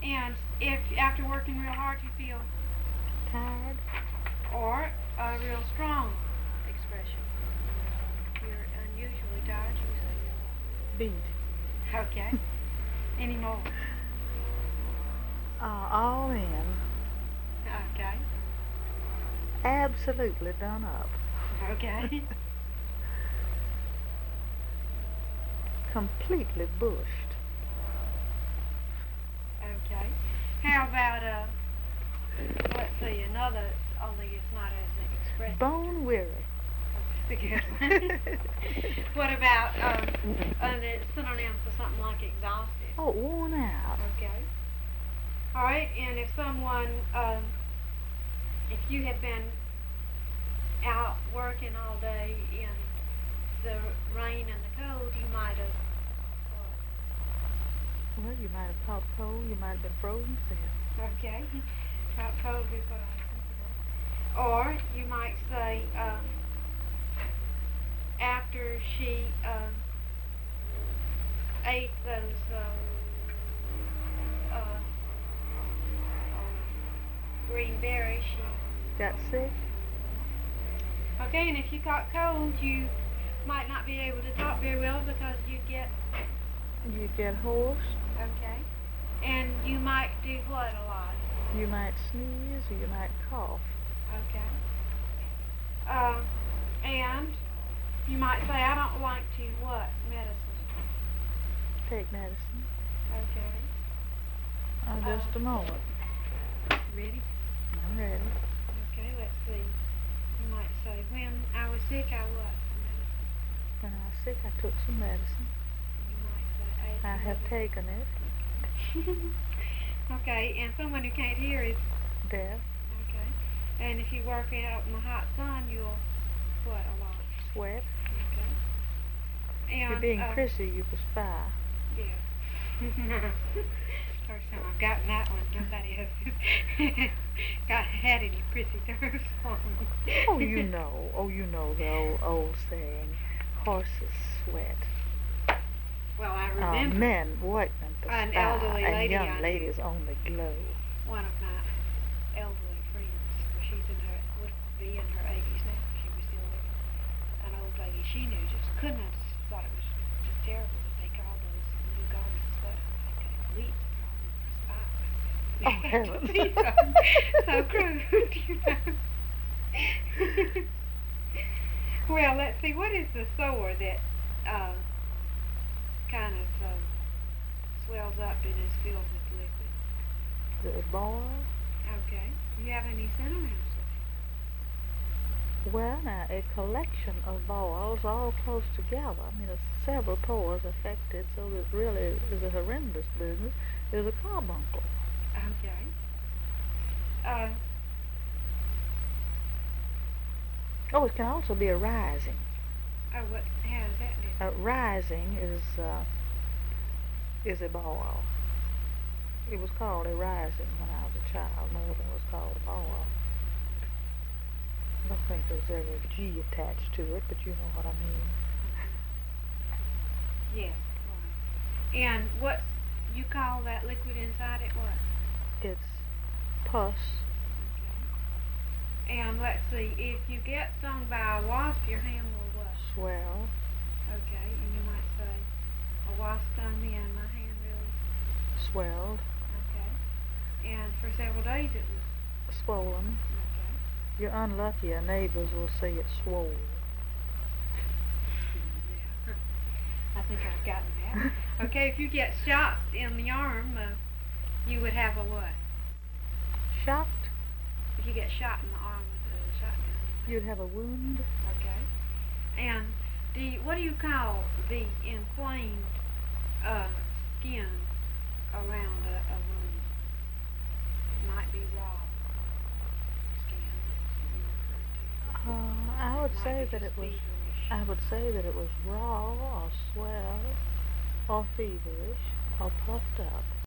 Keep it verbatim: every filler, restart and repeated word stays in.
And if after working real hard you feel Tired. or a real strong expression. If you're unusually tired, you say Beat. you're okay. Any more? Uh, all in. Okay. Absolutely done up. Okay. Completely bushed. Okay. How about uh let's see, another only it's not as expressive. Bone weary. That's a good one. What about um uh, the synonym for something like exhausted? Oh, worn out. Okay. Alright, and if someone um if you had been out working all day in the rain and the cold, you might have Well, you might have caught cold. You might have been frozen to death. okay. Caught cold is what I was thinking of. Or you might say, um, after she um, ate those uh, uh, green berries, she Got sick. okay. And if you caught cold, you might not be able to talk very well because you get You get hoarse. okay, and you might do what a lot. You might sneeze or you might cough. Okay. Um, and you might say, I don't like to what? Medicine. Take medicine. Okay. Uh, just Uh, a moment. Ready? I'm ready. Okay, let's see. You might say, when I was sick, I what? Medicine. When I was sick, I took some medicine. And you might say, I have never... taken it. Okay. Okay, and someone who can't hear is Deaf. okay. And if you work out in the hot sun, you'll what a lot. Sweat. Okay. And If you're being uh, prissy, you perspire. yeah. First time I've gotten that one. Nobody else got had any prissy nerves on. Oh, you know. Oh, you know the old, old saying, horses sweat. Well, I Uh, remember men workmen perspire, an elderly and lady I young knew. ladies only glow. One of my elderly friends, well, she's in her would be in her eighties now. If she was still living. An old lady she knew just couldn't have thought it was just terrible that they called those new garments sweaters. They could at least call them perspire. Oh, heavens. so, so crude, you know. Well, let's see. What is the sore that uh, kind of uh, swells up and is filled with liquid? The boil? Okay. Do you have any synonyms with Well, now, a collection of boils all close together. I mean, there's several pores affected, so that really is a horrendous business. Is a carbuncle. it? Okay. Uh, Oh, it can also be a rising. oh, what? How does that do? A rising is uh, is a boil. It was called a rising when I was a child more than it was called a boil. I don't think there's ever a G attached to it, but you know what I mean. Yes. Right. And what you call that liquid inside it? What? It's pus. Okay. And let's see. If you get stung by a wasp, your hand will what? Swell. Okay. And you might say, a wasp stung me and my hand really. Swelled. Okay. And for several days it was. Swollen. Okay. If you're unlucky, your neighbors will say it's swole. Yeah. I think I've gotten that. Okay. If you get shot in the arm, uh, you would have a what? Shocked, If you get shot in the arm with a shotgun. you'd have a wound. Okay. And do you, what do you call the inflamed uh, skin around a, a wound? It might be raw skin that you refer to. Uh, I would It might say be that just it was. feverish. I would say that it was raw or swell or feverish or puffed up.